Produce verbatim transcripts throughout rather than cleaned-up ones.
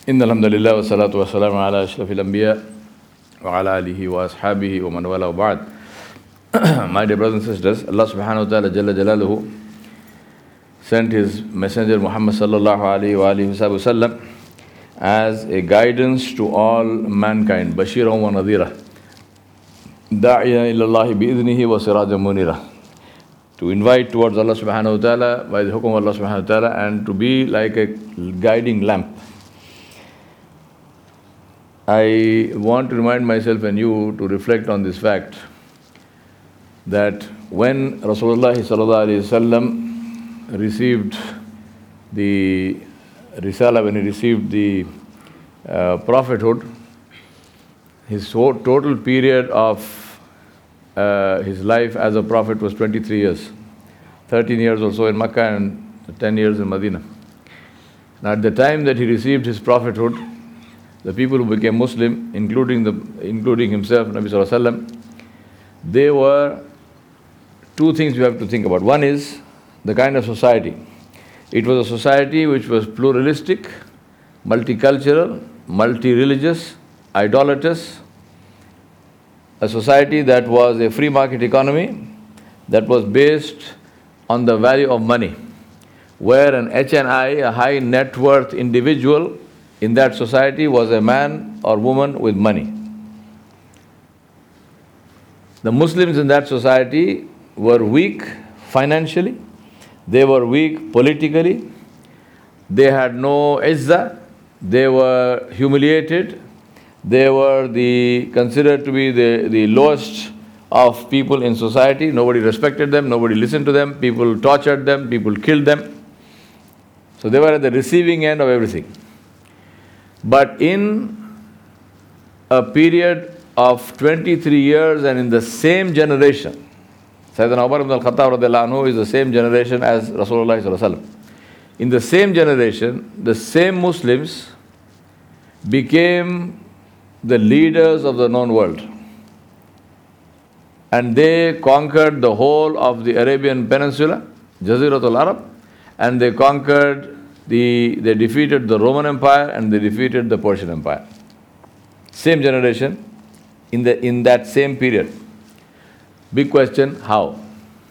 إن الحمد لله والصلاة والسلام على أشرف الأنبياء وعلى آله وأصحابه ومن والاه وبعد. My dear brothers and sisters, Allah subhanahu wa ta'ala Jalla Jalaluhu sent His Messenger Muhammad sallallahu alayhi wa alihi wa sallam as a guidance to all mankind, Bashiran wa Nadhira, Da'iya ilallahi bi'idhnihi wa sirajan munira, to invite towards Allah subhanahu wa ta'ala by the hukum of Allah subhanahu wa ta'ala, and to be like a guiding lamp. I want to remind myself and you to reflect on this fact that when Rasulullah sallallahu alaihi wasallam received the Risala, when he received the uh, prophethood, his total period of uh, his life as a prophet was twenty-three years, thirteen years or so in Makkah and ten years in Medina. Now at the time that he received his prophethood, the people who became Muslim, including the including himself, Nabi Sallallahu Alaihi Wasallam, they were two things you have to think about. One is the kind of society. It was a society which was pluralistic, multicultural, multi-religious, idolatous, a society that was a free market economy that was based on the value of money, where an H N I, a high net worth individual in that society, was a man or woman with money. The Muslims in that society were weak financially, they were weak politically, they had no izzah, they were humiliated, they were the considered to be the, the lowest of people in society. Nobody respected them, nobody listened to them, people tortured them, people killed them. So they were at the receiving end of everything. But in a period of twenty-three years and in the same generation, Sayyidina Umar ibn al-Khattab radiallahu anhu is the same generation as Rasulullah sallallahu alaihi wasallam. In the same generation, the same Muslims became the leaders of the known world. And they conquered the whole of the Arabian Peninsula, Jaziratul Arab, and they conquered The, they defeated the Roman Empire and they defeated the Persian Empire. Same generation, in, the, in that same period. Big question, how?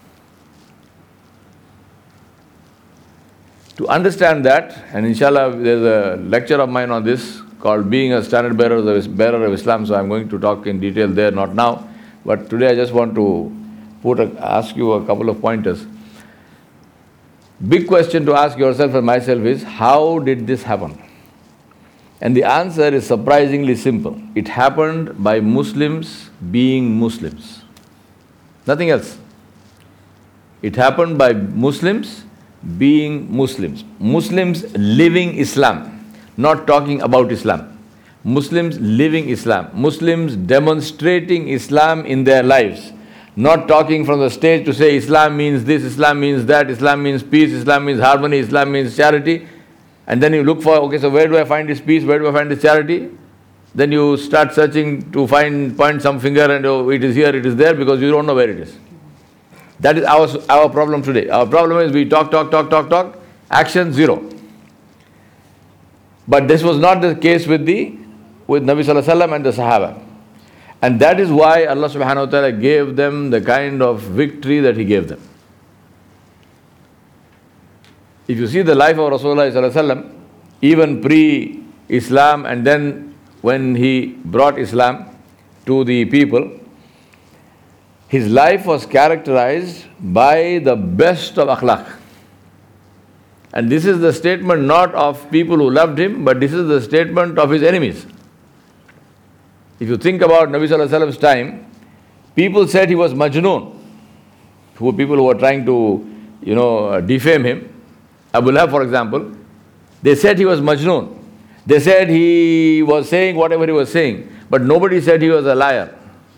To understand that, and inshallah there's a lecture of mine on this called Being a Standard Bearer of, the, bearer of Islam, so I'm going to talk in detail there, not now. But today I just want to put a, ask you a couple of pointers. Big question to ask yourself and myself is, how did this happen? And the answer is surprisingly simple. It happened by Muslims being Muslims. Nothing else. It happened by Muslims being Muslims. Muslims living Islam, not talking about Islam. Muslims living Islam. Muslims demonstrating Islam in their lives. Not talking from the stage to say Islam means this, Islam means that, Islam means peace, Islam means harmony, Islam means charity. And then you look for, okay, so where do I find this peace, where do I find this charity? Then you start searching to find, point some finger and oh, it is here, it is there, because you don't know where it is. That is our, our problem today. Our problem is we talk, talk, talk, talk, talk, action zero. But this was not the case with the, with Nabi Sallallahu Alaihi Wasallam and the Sahaba. And that is why Allah subhanahu wa ta'ala gave them the kind of victory that He gave them. If you see the life of Rasulullah sallallahu alaihi wasallam, even pre-Islam and then when he brought Islam to the people, his life was characterized by the best of akhlaq. And this is the statement not of people who loved him, but this is the statement of his enemies. If you think about Nabi Sallallahu Alaihi Wasallam's time, people said he was Majnoon, who were people who were trying to, you know, defame him. Abu Lahab, for example, they said he was Majnoon. They said he was saying whatever he was saying, but nobody said he was a liar.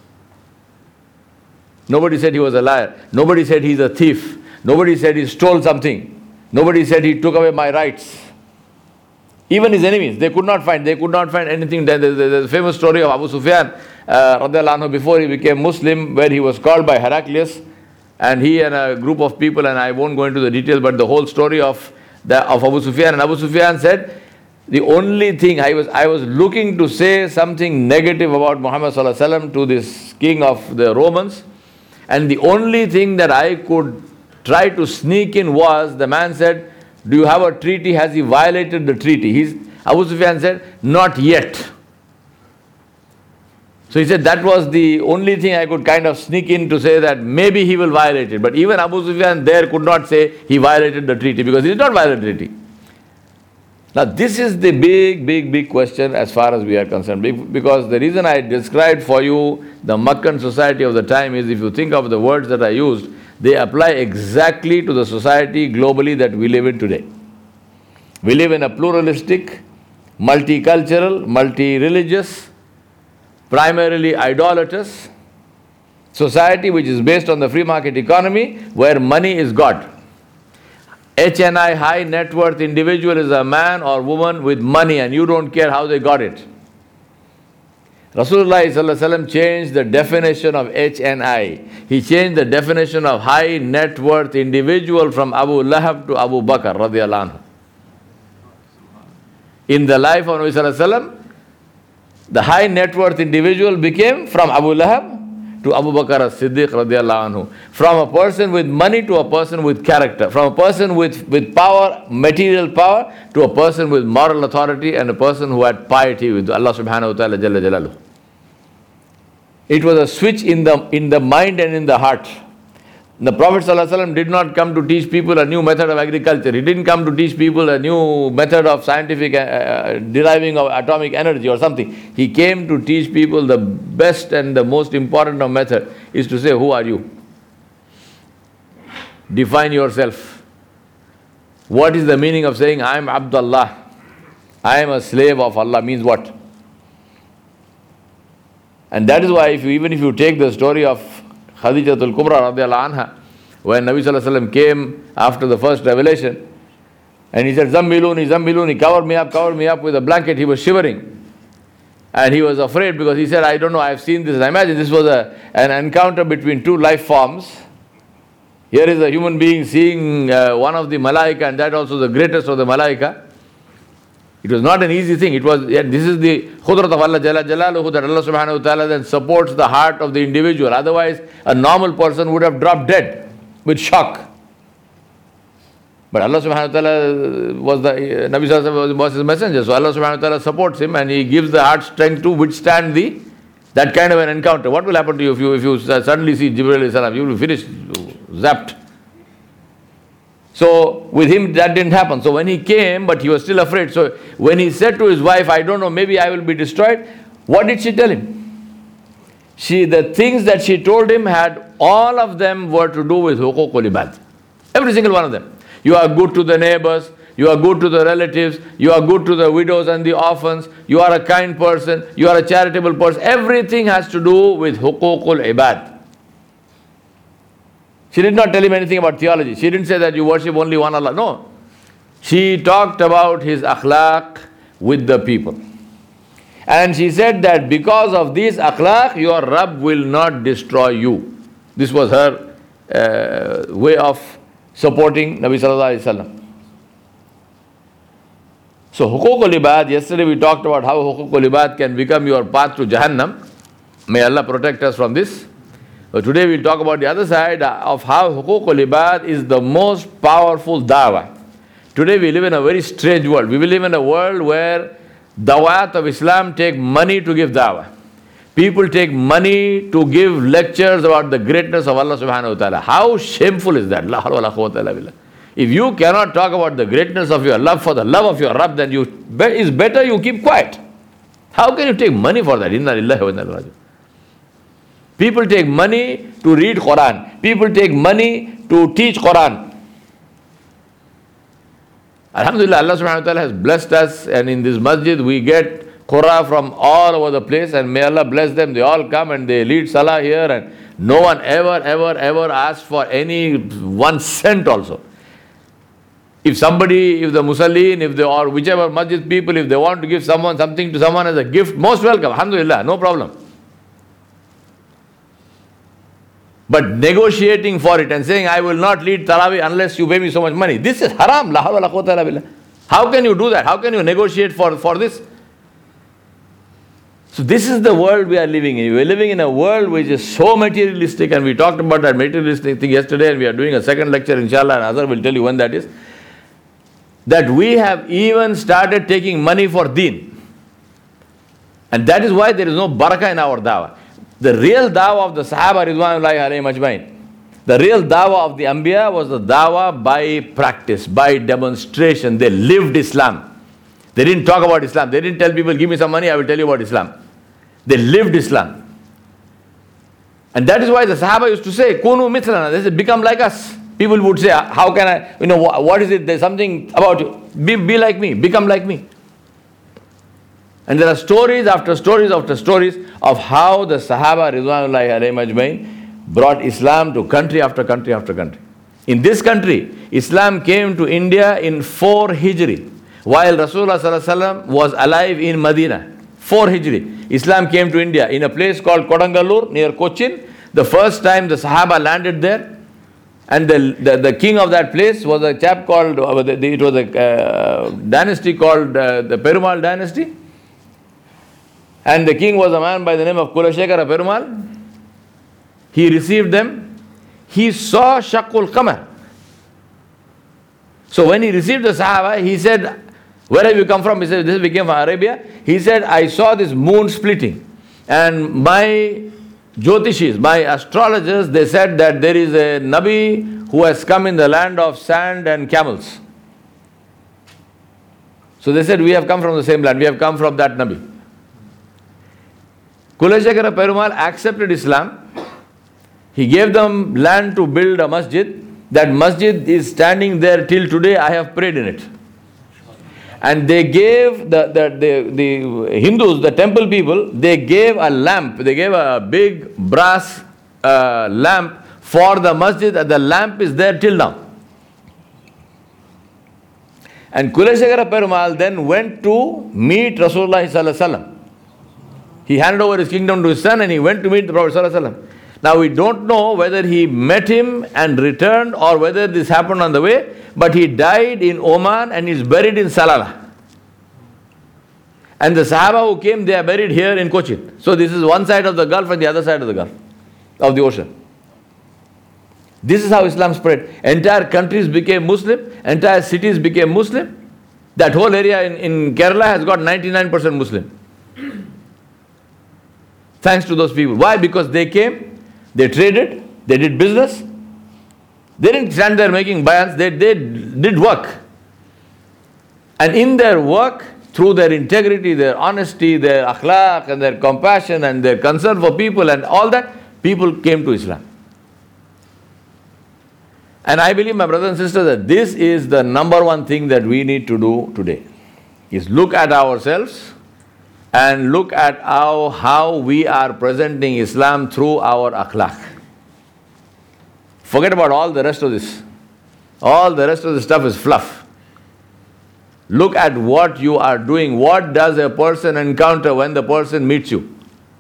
Nobody said he was a liar. Nobody said he's a thief. Nobody said he stole something. Nobody said he took away my rights. Even his enemies, they could not find, they could not find anything. There's a famous story of Abu Sufyan, uh, radiallahu anhu, before he became Muslim, where he was called by Heraclius, and he and a group of people, and I won't go into the details, but the whole story of, the, of Abu Sufyan. And Abu Sufyan said, the only thing, I was I was looking to say something negative about Muhammad sallallahu alaihi wasallam to this king of the Romans, and the only thing that I could try to sneak in was, the man said, do you have a treaty? Has he violated the treaty? He's, Abu Sufyan said, not yet. So he said that was the only thing I could kind of sneak in to say that maybe he will violate it. But even Abu Sufyan there could not say he violated the treaty, because he did not violate the treaty. Now this is the big, big, big question as far as we are concerned. Because the reason I described for you the Meccan society of the time is, if you think of the words that I used, they apply exactly to the society globally that we live in today. We live in a pluralistic, multicultural, multi-religious, primarily idolatous society which is based on the free market economy, where money is God. H N I, high net worth individual, is a man or woman with money, and you don't care how they got it. Rasulullah sallallahu alaihi wasallam changed the definition of H N I. He changed the definition of high net worth individual from Abu Lahab to Abu Bakr radiyallahu anhu. In the life of Nabi sallallahu alaihi wasallam, the high net worth individual became from Abu Lahab to Abu Bakr as-Siddiq radiyallahu anhu. From a person with money to a person with character. From a person with, with power, material power, to a person with moral authority and a person who had piety with Allah subhanahu wa ta'ala jalla jalaluhu. It was a switch in the, in the mind and in the heart. The Prophet ﷺ did not come to teach people a new method of agriculture. He didn't come to teach people a new method of scientific uh, deriving of atomic energy or something. He came to teach people the best and the most important of method is to say, who are you? Define yourself. What is the meaning of saying, I am Abdullah, I am a slave of Allah, means what? And that is why, if you, even if you take the story of Khadijatul Kubra radiallahu anha, when Nabi sallallahu alaihi wasallam came after the first revelation, and he said, Zammiluni, Zammiluni, cover me up, cover me up with a blanket. He was shivering. And he was afraid, because he said, I don't know, I have seen this. And I imagine this was a, an encounter between two life forms. Here is a human being seeing uh, one of the malaika, and that also the greatest of the malaika. It was not an easy thing. It was, yeah, this is the khudrat of Allah Jalla Jalaluhu, that Allah subhanahu wa ta'ala then supports the heart of the individual. Otherwise, a normal person would have dropped dead with shock. But Allah subhanahu wa ta'ala was the, Nabi sallallahu alaihi wasallam was his messenger. So Allah subhanahu wa ta'ala supports him, and he gives the heart strength to withstand the, that kind of an encounter. What will happen to you if you, if you suddenly see Jibreel alayhi salam? You will finish zapped. So with him that didn't happen. So when he came, but he was still afraid. So when he said to his wife, I don't know, maybe I will be destroyed, what did she tell him? She, the things that she told him had, all of them were to do with huququl ibad. Every single one of them. You are good to the neighbors, you are good to the relatives, you are good to the widows and the orphans, you are a kind person, you are a charitable person. Everything has to do with huququl ibad. She did not tell him anything about theology. She didn't say that you worship only one Allah. No. She talked about his akhlaq with the people. And she said that because of this akhlaq, your Rabb will not destroy you. This was her uh, way of supporting Nabi sallallahu alaihi wasallam. So huququl ibad, yesterday we talked about how huququl ibad can become your path to Jahannam. May Allah protect us from this. So today we'll talk about the other side of how huququl ibad is the most powerful dawah. Today we live in a very strange world. We live in a world where dawat of Islam take money to give dawah. People take money to give lectures about the greatness of Allah subhanahu wa ta'ala. How shameful is that? La hawla wa la quwwata illa billah. If you cannot talk about the greatness of your love for the love of your Rabb, then you, it's better you keep quiet. How can you take money for that? Inna lillahi wa inna ilaihi raji'un. People take money to read Quran. People take money to teach Quran. Alhamdulillah, Allah subhanahu wa ta'ala has blessed us, and in this masjid we get Qur'an from all over the place, and may Allah bless them. They all come and they lead salah here, and no one ever, ever, ever asked for any one cent also. If somebody, if the Musallin, if they, or whichever masjid people, if they want to give someone something to someone as a gift, most welcome, alhamdulillah, no problem. But negotiating for it and saying, I will not lead Taraweeh unless you pay me so much money, this is haram, la hawla wa la quwwata illa billah. How can you do that? How can you negotiate for, for this? So this is the world we are living in. We are living in a world which is so materialistic, and we talked about that materialistic thing yesterday, and we are doing a second lecture, inshallah, and Azhar will tell you when that is. That we have even started taking money for deen. And that is why there is no barakah in our dawah. The real dawah of the Sahaba Ridwanullahi alayhim ajmain, the real dawah of the Anbiya was the dawah by practice, by demonstration. They lived Islam. They didn't talk about Islam. They didn't tell people, give me some money, I will tell you about Islam. They lived Islam. And that is why the Sahaba used to say, Kunu mithlana, they said, become like us. People would say, how can I, you know, what is it? There's something about you. Be, be like me, become like me. And there are stories after stories after stories of how the Sahaba Ridwanullahi alayhim ajmain brought Islam to country after country after country. In this country, Islam came to India in four Hijri, while Rasulullah sallallahu alaihi wasallam was alive in Medina. four Hijri. Islam came to India in a place called Kodangalur near Cochin. The first time the Sahaba landed there, and the, the, the king of that place was a chap called, uh, the, the, it was a uh, dynasty called uh, the Perumal dynasty. And the king was a man by the name of Kulashekara Perumal. He received them. He saw Shaqul Qamar. So when he received the Sahaba, he said, where have you come from? He said, this we came from Arabia. He said, I saw this moon splitting. And my Jyotishis, my astrologers, they said that there is a Nabi who has come in the land of sand and camels. So they said, we have come from the same land. We have come from that Nabi. Kulashekara Perumal accepted Islam. He gave them land to build a masjid. That masjid is standing there till today. I have prayed in it. And they gave the, the, the, the Hindus, the temple people, they gave a lamp. They gave a big brass uh, lamp for the masjid. And the lamp is there till now. And Kulashekara Perumal then went to meet Rasulullah sallallahu alaihi wasallam. He handed over his kingdom to his son and he went to meet the Prophet sallallahu alaihi wasallam. Now we don't know whether he met him and returned or whether this happened on the way, but he died in Oman and is buried in Salalah. And the Sahaba who came, they are buried here in Cochin. So this is one side of the Gulf and the other side of the Gulf, of the ocean. This is how Islam spread. Entire countries became Muslim, entire cities became Muslim. That whole area in, in Kerala has got ninety-nine percent Muslim. Thanks to those people. Why? Because they came, they traded, they did business. They didn't stand there making bayans, they, they did work. And in their work, through their integrity, their honesty, their akhlaq and their compassion and their concern for people and all that, people came to Islam. And I believe, my brothers and sisters, that this is the number one thing that we need to do today, is look at ourselves and look at how, how we are presenting Islam through our akhlaq. Forget about all the rest of this. All the rest of the stuff is fluff. Look at what you are doing. What does a person encounter when the person meets you?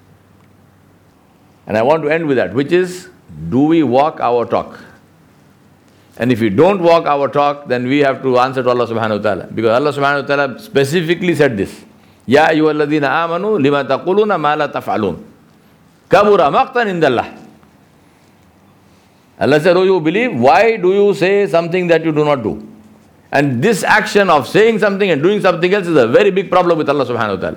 And I want to end with that, which is, do we walk our talk? And if we don't walk our talk, then we have to answer to Allah subhanahu wa ta'ala. Because Allah subhanahu wa ta'ala specifically said this. Ya ayyuhalladhina amanu lima taquluna ma la taf'alun. Kabura maqtan indallah. Allah said, oh, you believe, why do you say something that you do not do? And this action of saying something and doing something else is a very big problem with Allah subhanahu wa ta'ala.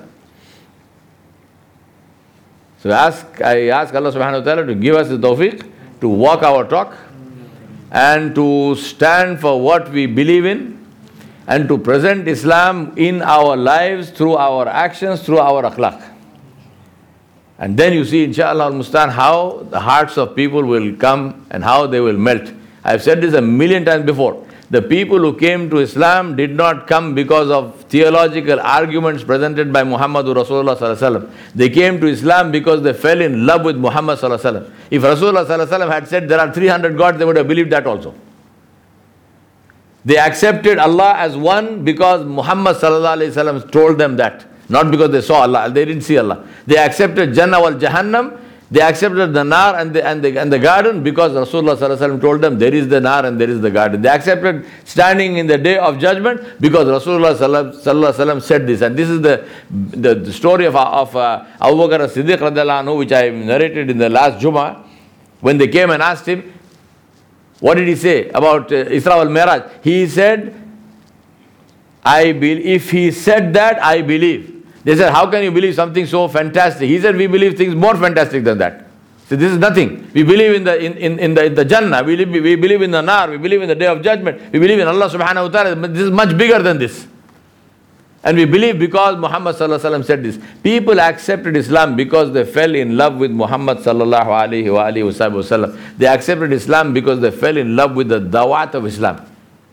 So ask, I ask Allah subhanahu wa ta'ala to give us the tawfiq to walk our talk and to stand for what we believe in and to present Islam in our lives through our actions, through our akhlaq. And then you see, inshaAllah al-Mustan, how the hearts of people will come and how they will melt. I've said this a million times before. The people who came to Islam did not come because of theological arguments presented by Muhammadur Rasulullah sallallahu alaihi wasallam. They came to Islam because they fell in love with Muhammad sallallahu alaihi wasallam. If Rasulullah sallallahu alaihi wasallam had said there are three hundred gods, they would have believed that also. They accepted Allah as one because Muhammad sallallahu alaihi wasallam told them that. Not because they saw Allah, they didn't see Allah. They accepted Jannah wal Jahannam They accepted the nar and the, and the, and the garden because Rasulullah sallallahu alaihi wasallam told them there is the nar and there is the garden. They accepted standing in the day of judgment because Rasulullah sallallahu alaihi wasallam said this. And this is the, the, the story of, of uh, Abu Bakr as-Siddiq radiallahu anhu, which I narrated in the last Jummah. When they came and asked him, what did he say about uh, Isra wal Miraj? He said, I be, if he said that, I believe. They said, how can you believe something so fantastic? He said, we believe things more fantastic than that. So this is nothing. We believe in the in, in, in the in the Jannah, we believe, we believe in the Nar, we believe in the Day of Judgment, we believe in Allah subhanahu wa ta'ala. This is much bigger than this. And we believe because Muhammad sallallahu alaihi wasallam said this. People accepted Islam because they fell in love with Muhammad sallallahu alaihi wa alihi wasallam. They accepted Islam because they fell in love with the dawat of Islam.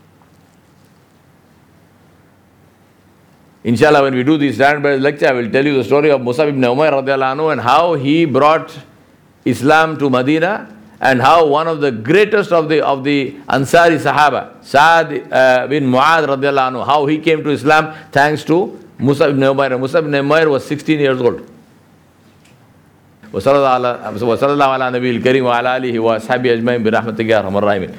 Inshallah, when we do this standard lecture, I will tell you the story of Musab ibn Umair radiallahu anhu and how he brought Islam to Medina, and how one of the greatest of the of the Ansari Sahaba, Sa'd uh, bin Mu'adh radiallahu anhu, how he came to Islam thanks to Musab ibn Umair. Musab ibn Umair was sixteen years old. وصلى الله على نبي الكريم وعلى آله وأصحابه أجمعين برحمتك يا أرحم الراحمين.